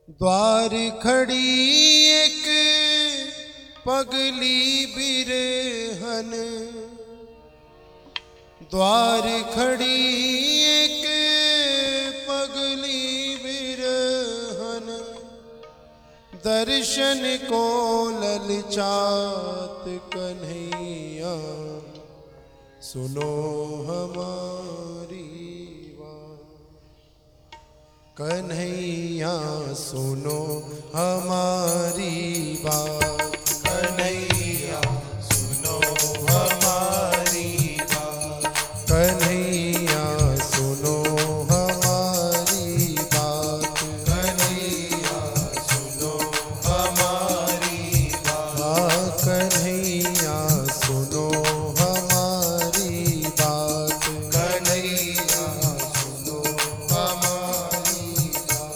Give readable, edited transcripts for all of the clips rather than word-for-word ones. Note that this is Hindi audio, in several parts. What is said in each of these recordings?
द्वार खड़ी एक पगली बिरहन, द्वार खड़ी एक पगली बिरहन, दर्शन को ललचात कन्हैया सुनो हमारी कन्हैया सुनो हमारी बात, कन्हैया सुनो हमारी बात, कन्हैया सुनो हमारी बात, कन्हैया सुनो हमारी बात, कन्हैया सुनो हमारी बात, कन्हैया सुनो हमारी।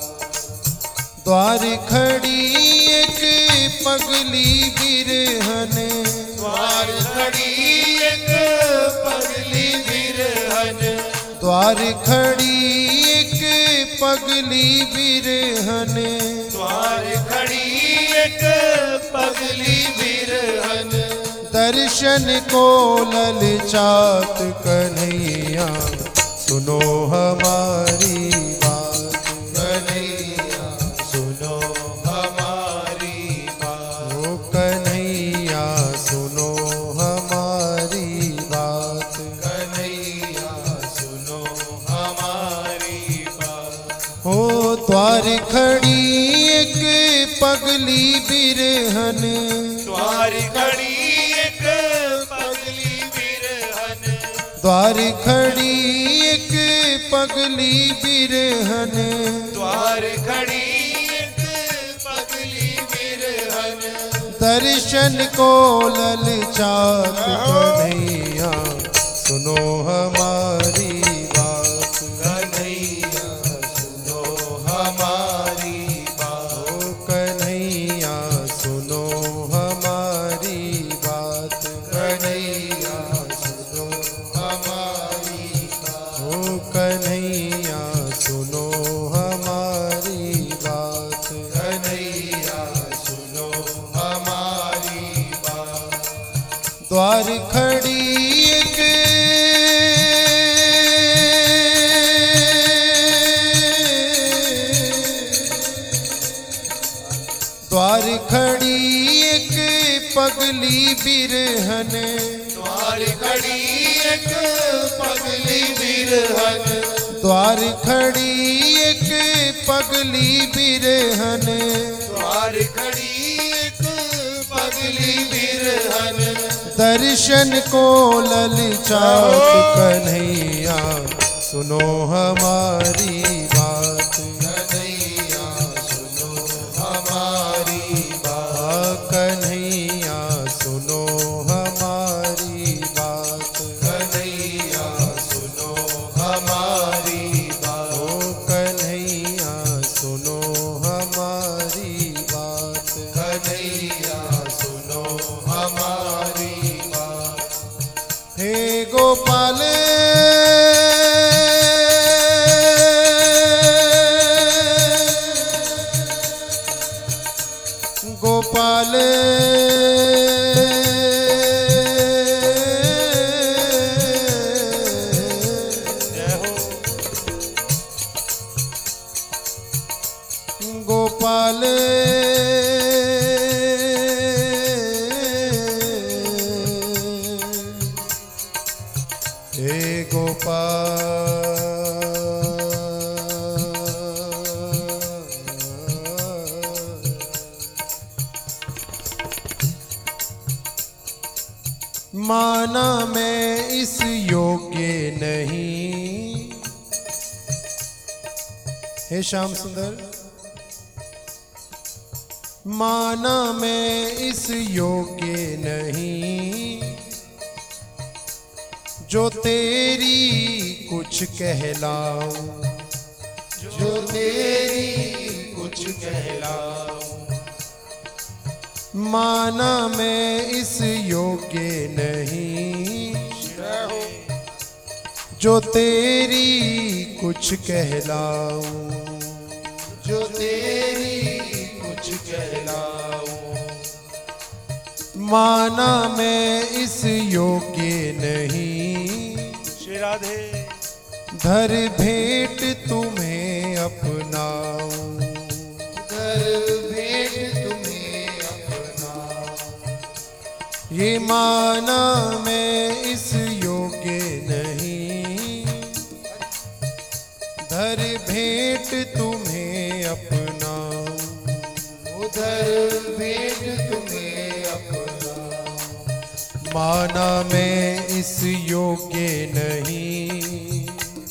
द्वार खड़ी एक पगली बिरहन, द्वार खड़ी एक पगली बिरहन, द्वार खड़ी एक पगली बिरहन, द्वार खड़ी एक पगली बिरहन, दर्शन को ललचात कन्हैया सुनो हमारी बात, कन्हैया सुनो हमारी बात, ओ कन्हैया सुनो हमारी बात, कन्हैया सुनो हमारी बात। हो द्वार खड़ी एक पगली बिरहन, द्वार खड़ी एक पगली बिरहन, द्वार खड़ी एक पगली बिरहन, द्वार खड़ी एक पगली बिरहन, दर्शन को ललचात कन्हैया सुनो हमारी बात, कन्हैया सुनो हमारी बात, ओ कन्हैया सुनो हमारी बात, कन्हैया सुनो हमारी बात, ओ कन्हैया सुनो हमारी बात, कन्हैया सुनो हमारी बात। द्वार खड़ी एक द्वार खड़ी एक पगली बिरहन, द्वार खड़ी एक पगली बिरहन, द्वार खड़ी एक पगली बिरहन, द्वार खड़ी एक पगली बिरहन, दर्शन को ललचात कन्हैया सुनो हमारी बात, कन्हैया सुनो हमारी बात, कन्हैया सुनो हमारी बात, कन्हैया सुनो हमारी बात, ओ कन्हैया सुनो हमारी बात, कन्हैया सुनो हमारी बात। हे गोपाल गोपाल जय हो गोपाल हे गोपाल माना मैं इस योग्य नहीं, हे श्याम सुंदर माना मैं इस योग्य नहीं, जो तेरी कुछ कहलाऊं, जो तेरी कुछ कहलाऊं, माना मैं इस योग्य नहीं, जय हो जो तेरी कुछ कहलाऊं, जो तेरी माना मैं इस योग्य नहीं, श्री राधे धर भेंट तुम्हें अपनाऊं, कर भेंट तुम्हें अपना। ये माना मैं इस योग्य नहीं, धर भेंट तुम्हें अपनाऊं, उधर भेंट तुम्हें अपना। माना मैं इस योग्य नहीं,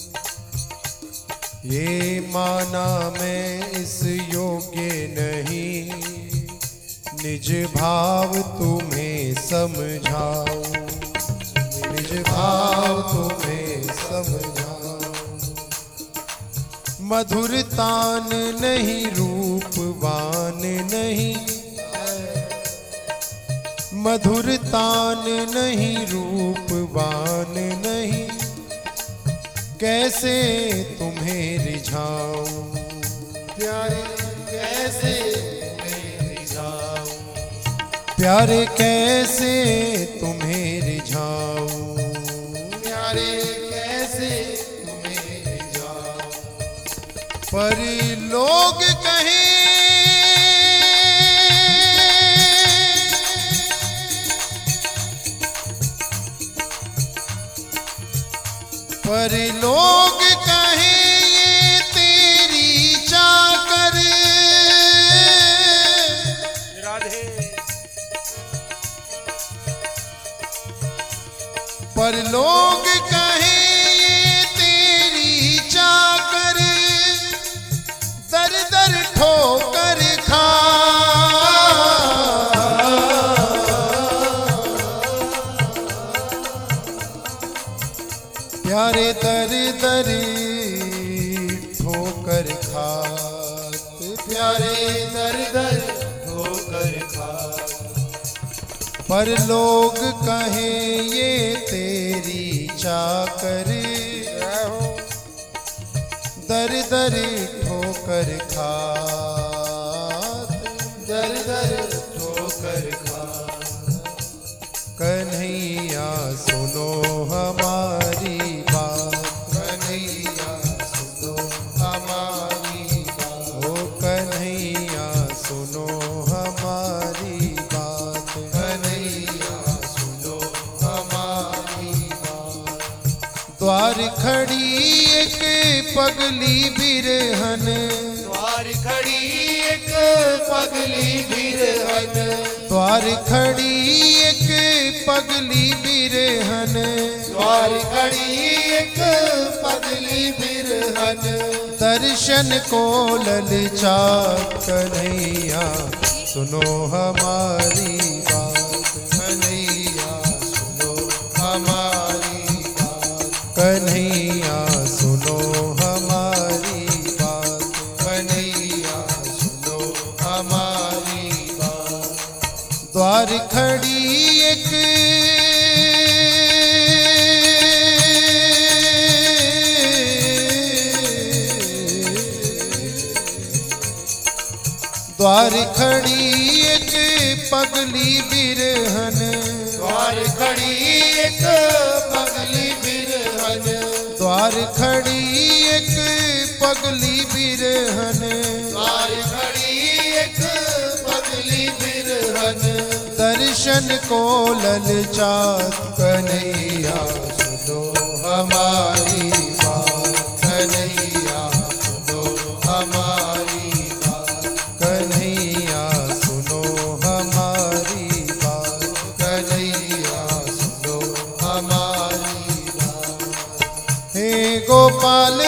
ये माना मैं इस योग्य नहीं, निज भाव तुम्हें समझाऊं, निज भाव तुम्हें समझाऊं। मधुर तान नहीं, रूपवान नहीं, मधुर तान नहीं, रूपवान नहीं, कैसे तुम्हें रिझाऊं, प्यारे कैसे तुम्हें रिझाऊं। प्यारे कैसे तुम्हें रिझाऊं। प्यारे कैसे तुम्हें रिझाऊं। पर लोग कहें, पर लोग कहें ये तेरी चाकर, राधे पर लोग कहें ये तेरी चाकर, दर दर ठोकर खा। प्यारे दर दर ठोकर खात, प्यारे दर दर ठोकर खा। पर लोग कहें ये तेरी चाकर, दर दर ठोकर खात, दर दर ठोकर खा। कन्हैया सुनो हमारी बात, कन्हैया सुनो हमारी बात। ओ कन्हैया सुनो हमारी बात, कन्हैया सुनो हमारी बात। द्वार खड़ी एक पगली बिरहन, द्वार खड़ी एक पगली बिरहन। द्वार खड़ी एक पगली बिरहन, द्वार खड़ी एक पगली बिरहन। दर्शन को ललचात, कन्हैया सुनो हमारी बात, कन्हैया सुनो हमारी बात। कन्हैया सुनो हमारी बात, कन्हैया सुनो हमारी बात। द्वार खड़ी एक द्वार खड़ी एक पगली बिरहन, द्वार खड़ी एक पगली बिरहन। द्वार खड़ी एक पगली बिरहन, द्वार खड़ी एक पगली बिरहन। दर्शन को ललचात, कन्हैया सुनो हमारी बात। कन्हैया सुनो हमारी बात। कन्हैया सुनो हमारी बात, कन्हैया सुनो हमारी बात। हे गोपाल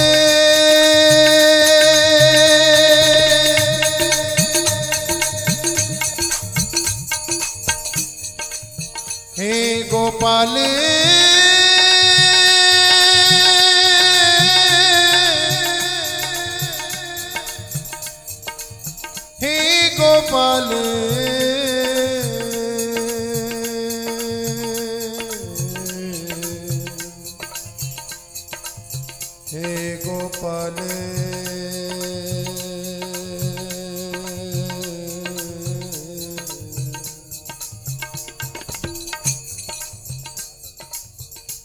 हे गोपाल हे गोपाल हे गोपाल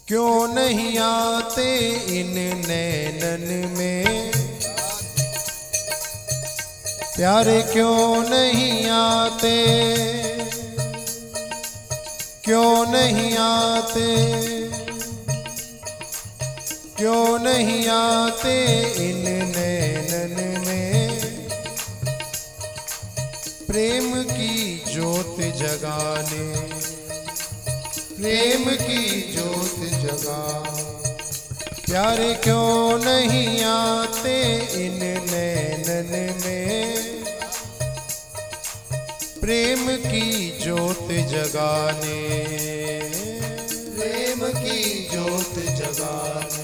क्यों नहीं आते इन नैनन में, प्यारे क्यों नहीं आते, क्यों नहीं आते, क्यों नहीं आते इन नैनन में, प्रेम की ज्योत जगाने, प्रेम की ज्योत जगा। प्यारे क्यों नहीं आते इन नैनन में, प्रेम की ज्योत जगाने, प्रेम की ज्योत जगाने।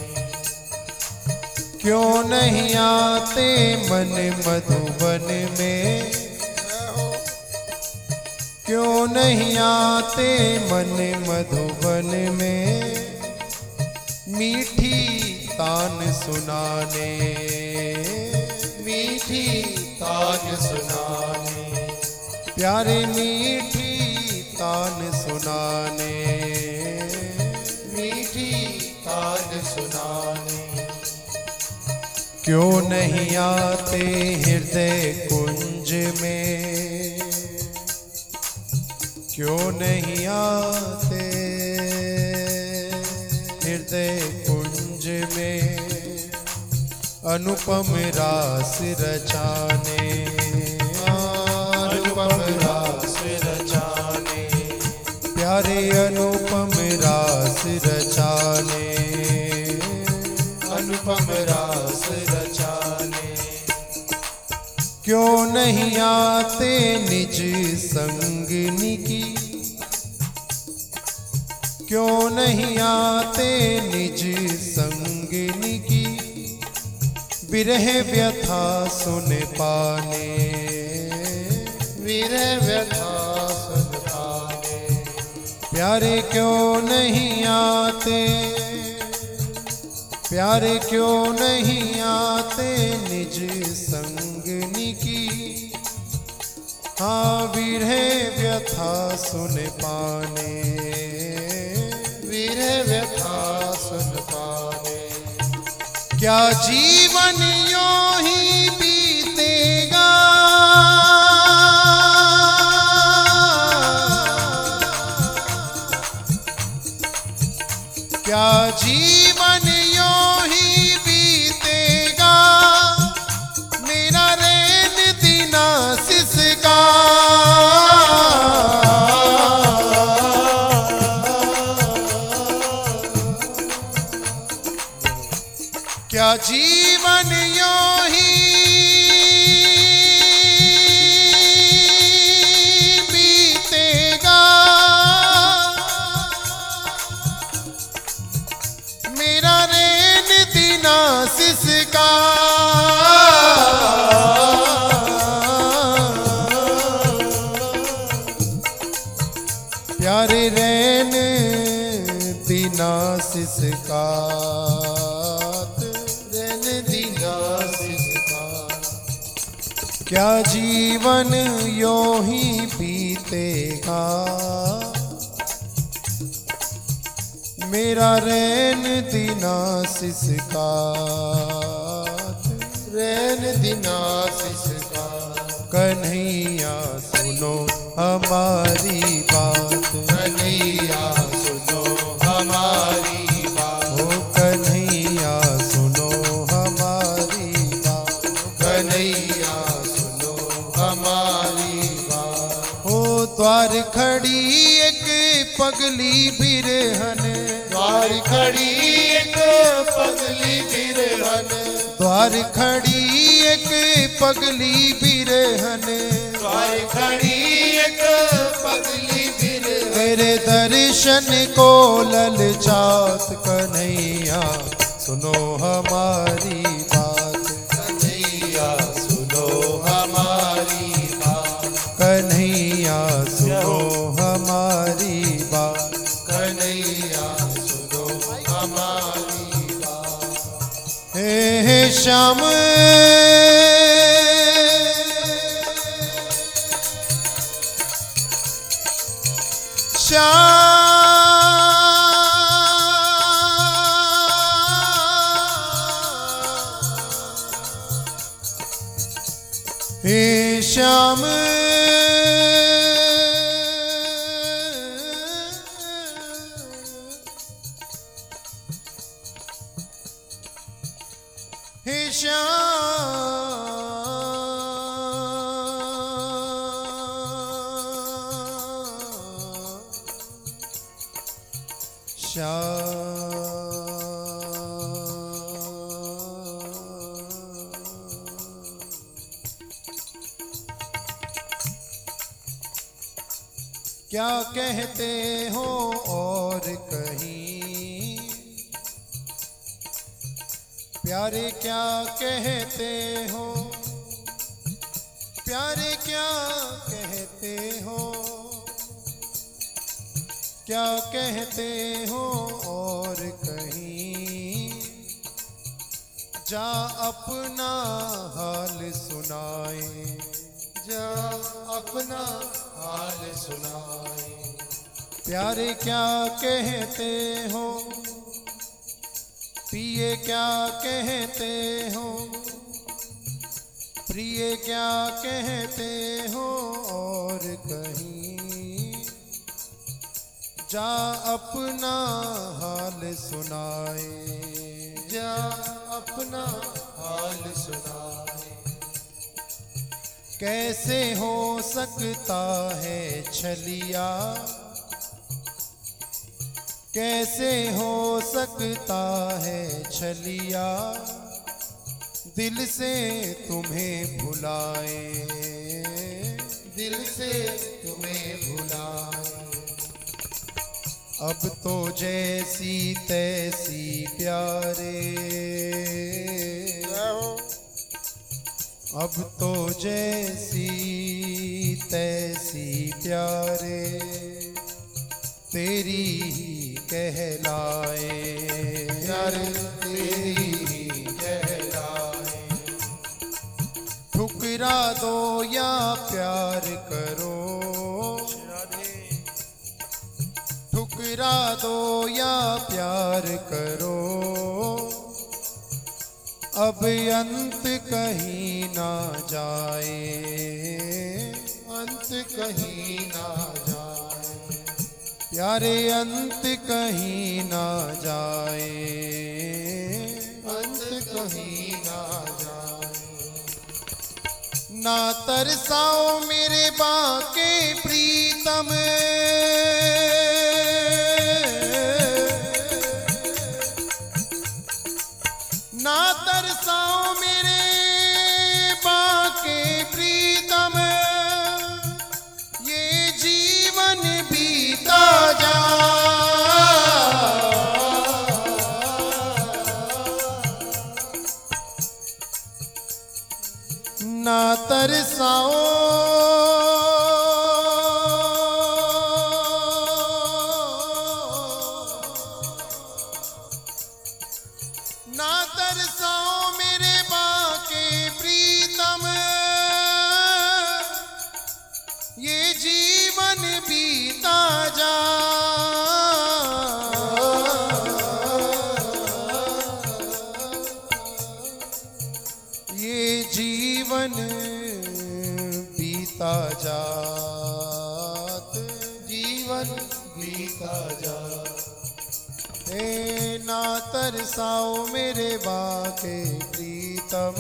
क्यों नहीं आते मन मधुबन में, क्यों नहीं आते मन मधुबन में, मीठी तान सुनाने, मीठी तान सुनाने। प्यारे मीठी तान सुनाने, मीठी तान सुनाने। क्यों नहीं आते हृदय कुंज में, क्यों नहीं आते हृदय कुंज में, अनुपम रास रचाने, अनुपम रास रचाने। प्यारे अनुपम रास रचाने, अनुपम रास रचाने। क्यों नहीं आते निज संगनी की, क्यों नहीं आते निज संगनी की, विरह व्यथा सुन पाने, विरह व्यथा सुन पाने। प्यारे क्यों नहीं आते, प्यारे क्यों नहीं आते निज संगनी की, हाँ विरह व्यथा सुन पाने, विरह व्यथा सुन पाने। क्या जीवन यूं ही बीतेगा, क्या जीवन यूं ही बीतेगा, मेरा रैन दीना सिसका, क्या जीवन यूं ही बीतेगा, मेरा रैन दीना सिसका, प्यारे रैन दीना सिसका, क्या जीवन यूं ही बीतेगा, मेरा रैन दीना सिसका, रैन दीना सिसका। कन्हैया सुनो हमारी बात, कन्हैया सुनो हमारी बात। ओ कन्हैया सुनो हमारी बात, कन्हैया सुनो हमारी बात। ओ द्वार खड़ी एक पगली बिरहन, द्वार खड़ी एक पगली बिरहन। द्वार खड़ी एक पगली बिरहन, द्वार खड़ी एक पगली बिरहन। तेरे दर्शन को ललचात, कन्हैया सुनो हमारी बात, कन्हैया सुनो हमारी बात। कन्हैया सुनो हमारी बात, कन्हैया सुनो हमारी बात। हे श्याम श्याम हे श्याम हे क्या कहते हो और कहीं प्यारे क्या कहते हो, प्यारे क्या कहते हो, क्या कहते हो और कहीं जा अपना हाल सुनाए, जा अपना हाल सुनाए। प्यारे क्या कहते हो, पिए क्या कहते हो, प्रिय क्या कहते हो और कहीं जा अपना हाल सुनाए, जा अपना हाल सुनाए। कैसे हो सकता है छलिया, कैसे हो सकता है छलिया दिल से तुम्हें भुलाए, दिल से तुम्हें भुलाए। अब तो जैसी तैसी प्यारे, अब तो जैसी तैसी प्यारे तेरी ही कहलाए, यार तेरी ही कहलाए। ठुकरा दो या प्यार करो, ठुकरा दो या प्यार करो अब अंत कहीं ना जाए, अंत कहीं ना जाए। प्यारे अंत कहीं ना जाए, अंत कहीं ना जाए। ना तरसाओ मेरे बाके प्रीतम, ना तरसाओ मेरे बाके प्रीतम, ये जीवन बीता जा, ना तरसाओ ना तरसाओ मेरे बाके प्रीतम, ये जीवन बीता जा, ये जीवन बीता जात, जीवन बीता जा। ए ना तरसाओ मेरे बाके प्रीतम,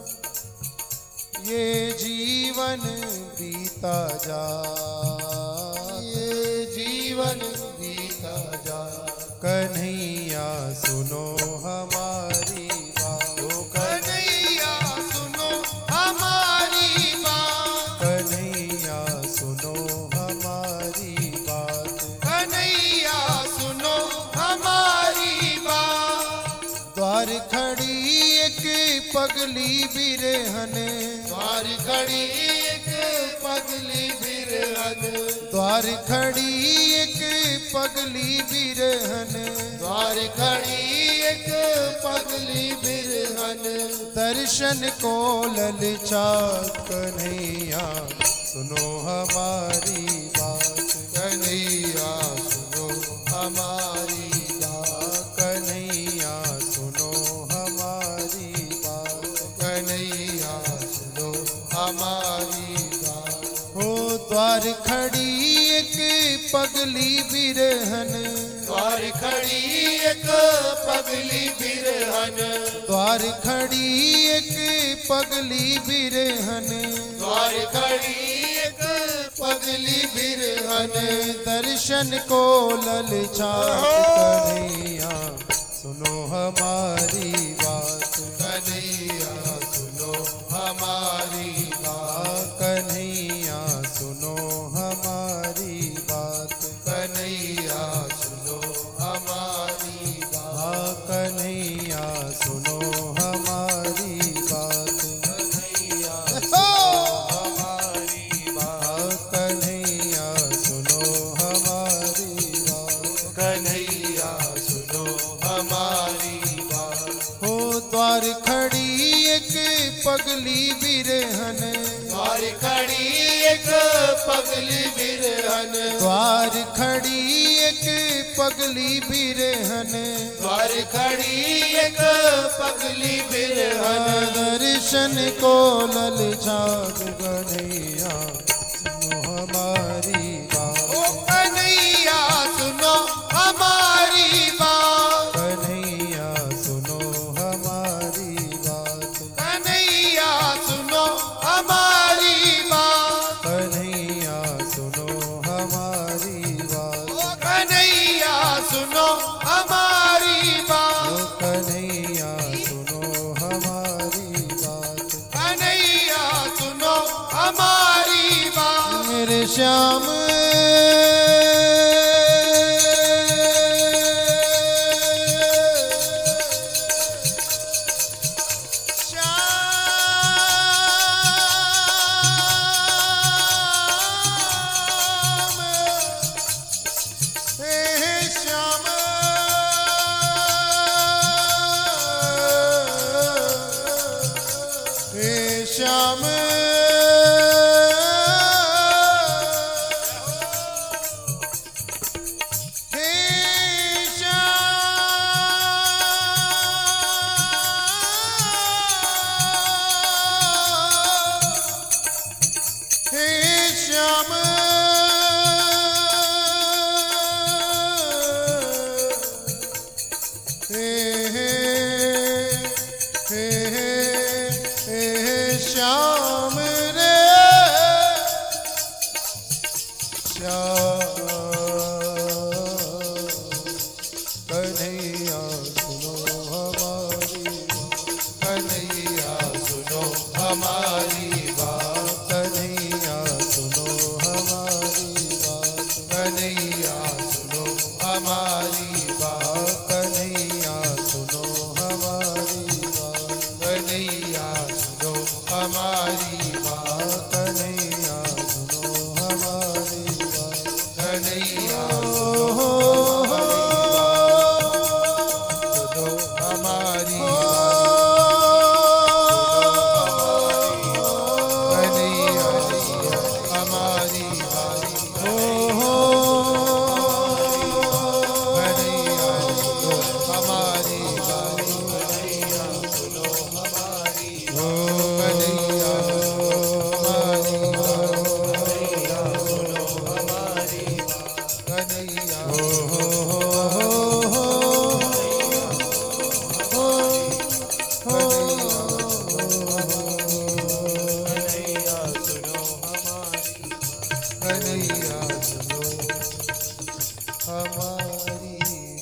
ये जीवन बीता जा, ये जीवन बीता जा। कन्हैया सुनो हमारी बात, ओ कन्हैया सुनो हमारी बात, कन्हैया सुनो हमारी बात, कन्हैया सुनो हमारी बात। द्वार खड़ी एक पगली बिरहन, द्वार खड़ी एक पगली बिरहन, द्वार खड़ी एक पगली बिरहन, द्वार खड़ी एक पगली बिरहन। दर्शन को ललचात कन्हैया सुनो हमारी बात, कन्हैया सुनो हमारी बात, कन्हैया सुनो हमारी बात, कन्हैया सुनो हमारी बात। हो द्वार खड़ी एक पगली बिरहन, द्वार खड़ी एक पगली बिरहन, द्वार खड़ी एक पगली बिरहन, द्वार खड़ी एक पगली बिरहन। दर्शन को ललचात कन्हैया सुनो हमारी बात, कन्हैया सुनो हमारी बात, कन्हैया सुनो हमारी बात, कन्हैया सुनो हमारी बात, कन्हैया सुनो हमारी बात, कन्हैया हमारी बात, कन्हैया सुनो हमारी बात। कन्हैया सुनो हमारी बात। हो द्वार खड़ी एक पगली बिरहन, द्वार खड़ी एक पगली बिरहन, द्वार खड़ी एक पगली बिरहन, द्वार खड़ी एक पगली बिरहन। दर्शन को ललचात कन्हैया सुनो हमारी बात, ओ कन्हैया सुनो हमारी बात, कन्हैया सुनो हमारी बात, कन्हैया सुनो हमारी बात, कन्हैया सुनो हमारी बात, ओ कन्हैया सुनो हमारी बात, ओ कन्हैया सुनो हमारी बात। कन्हैया सुनो हमारी बात। मेरे श्याम श्याम श्याम श्याम रे श्याम कन्हैया सुनो हमारी कन्हैया सुनो हमारी बात, कन्हैया सुनो हमारी बात, कन्हैया सुनो हमारी बात, कन्हैया सुनो हमारी बात, कन्हैया सुनो हमारी बात, कन्हैया सुनो हमारी बात। कन्हैया सुनो सुनो हमारी बात, कन्हैया सुनो हमारी बात, कन्हैया सुनो हमारी बात, कन्हैया सुनो हमारी बात, कन्हैया सुनो हमारी बात, कन्हैया कन्हैया सुनो हमारी, कन्हैया सुनो हमारी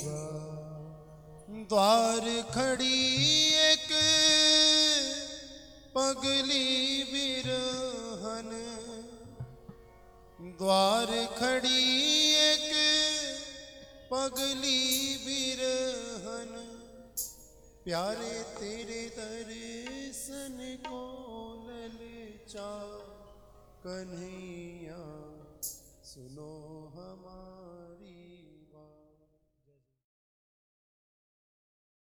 बात। द्वार खड़ी एक पगली बिरहन, द्वार खड़ी एक पगली बिरहन, प्यारे तेरे दर्शन को ललचा कन्हैया सुनो हमारी